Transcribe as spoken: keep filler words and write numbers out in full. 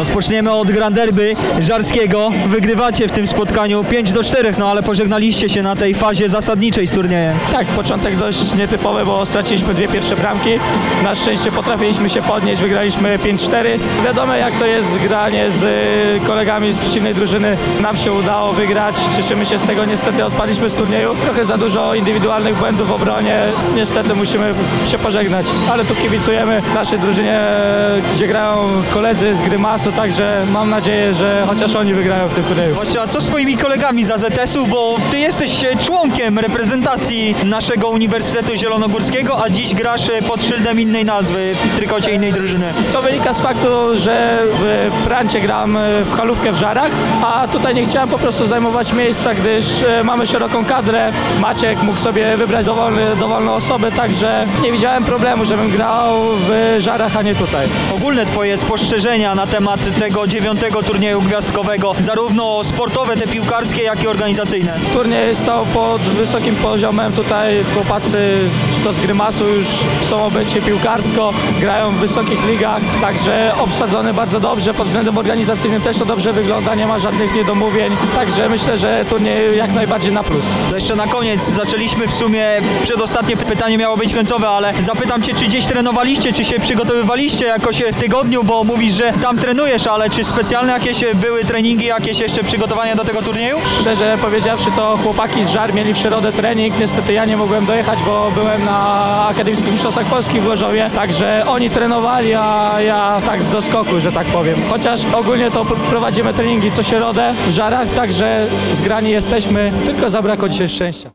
Rozpoczniemy od Grand Derby żarskiego. Wygrywacie w tym spotkaniu pięć do czterech, no ale pożegnaliście się na tej fazie zasadniczej z turniejem. Tak, początek dość nietypowy, bo straciliśmy dwie pierwsze bramki. Na szczęście potrafiliśmy się podnieść, wygraliśmy pięć cztery. Wiadomo, jak to jest granie z y, kolegami z przeciwnej drużyny. Nam się udało wygrać, cieszymy się z tego. Niestety odpadliśmy z turnieju. Trochę za dużo indywidualnych błędów w obronie. Niestety musimy się pożegnać, ale tu kibicujemy naszej drużynie, gdzie grają koledzy z Grymasu, także mam nadzieję, że chociaż oni wygrają w tym turnieju. Właśnie, a co z twoimi kolegami z A Z S u, bo ty jesteś e, członkiem reprezentacji naszego Uniwersytetu Zielonogórskiego, a dziś grasz e, pod szyldem innej nazwy, w trykocie innej drużyny. To wynika z faktu, że w Prancie gram w halówkę w Żarach, a tutaj nie chciałem po prostu zajmować miejsca, gdyż e, mamy szeroką kadrę. Maciek mógł sobie wybrać dowolny, dowolną osobę, także nie widziałem problemu, żebym grał w Żarach, a nie tutaj. Ogólne twoje spostrzeżenia na temat tego dziewiątego turnieju gwiazdkowego, zarówno sportowe, te piłkarskie, jak i organizacyjne. Turniej stał pod wysokim poziomem, tutaj chłopacy, czy to z Grymasu, już są obecnie piłkarsko, grają w wysokich ligach, także obsadzony bardzo dobrze, pod względem organizacyjnym też to dobrze wygląda, nie ma żadnych niedomówień, także myślę, że turniej jak najbardziej na plus. To jeszcze na koniec, zaczęliśmy w sumie, przedostatnie pytanie miało być końcowe, ale zapytam cię, czy gdzieś trenowaliście, czy się przygotowywaliście jakoś w tygodniu, bo mówisz, że tam trenujesz, ale czy specjalne jakieś były treningi, jakieś jeszcze przygotowania do tego turnieju? Szczerze powiedziawszy, to chłopaki z Żar mieli w środę trening, niestety ja nie mogłem dojechać, bo byłem na Akademickich Mistrzostwach Polski w Gorzowie, także oni trenowali, a ja tak z doskoku, że tak powiem. Chociaż ogólnie to prowadzimy treningi co środę w Żarach, także zgrani jesteśmy, tylko zabrakło dzisiaj szczęścia.